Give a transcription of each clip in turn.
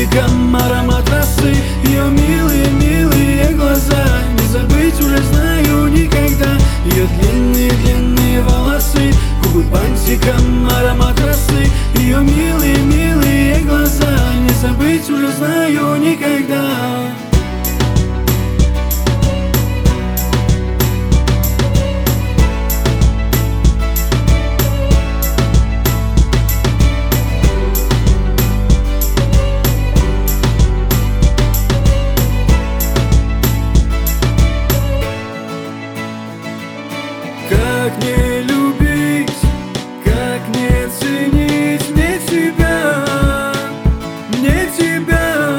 бантиком, аромат росы, ее милые глаза. Не забыть уже знаю никогда. Ее длинные волосы, губы бантиком, аромат росы, ее милые глаза. Не забыть уже знаю никогда. Как не любить, как не ценить мне тебя, мне тебя.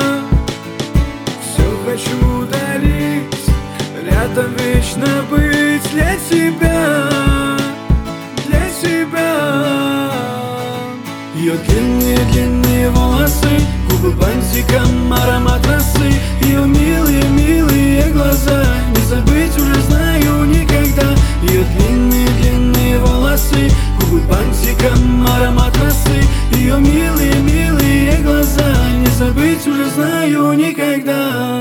Все хочу дарить, рядом вечно быть для тебя, для тебя. Ее длинные волосы, губы бантиком, аромат росы, ее милые глаза. Не забыть уже знаю никогда. Ее длинные волосы, губы бантиком, аромат росы, ее милые глаза. Не забыть уже знаю никогда.